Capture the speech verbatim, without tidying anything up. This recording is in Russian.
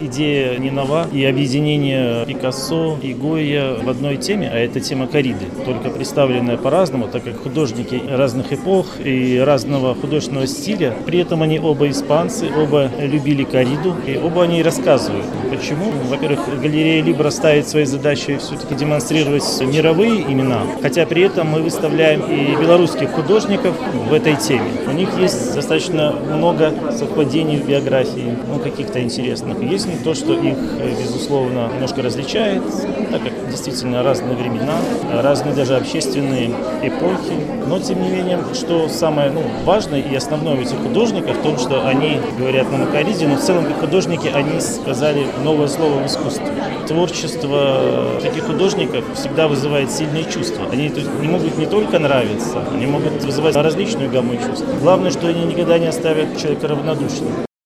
Идея не нова, и объединение Пикассо и Гойя в одной теме, а это тема корриды, только представленная по-разному, так как художники разных эпох и разного художественного стиля. При этом они оба испанцы, оба любили корриду, и оба они рассказывают. Почему? Во-первых, галерея Либра ставит своей задачей все-таки демонстрировать мировые имена, хотя при этом мы выставляем и белорусских художников в этой теме. У них есть достаточно много совпадений в биографии, ну, каких-то интересных. Есть то, что их, безусловно, немножко различает, так как действительно разные времена, разные даже общественные эпохи. Но, тем не менее, что самое ну, важное и основное в этих художниках, в том, что они говорят нам о корриде, но в целом как художники они сказали новое слово в искусстве. Творчество таких художников всегда вызывает сильные чувства. Они не могут не только нравиться, они могут вызывать различную гамму чувств. Главное, что они никогда не оставят человека равнодушным.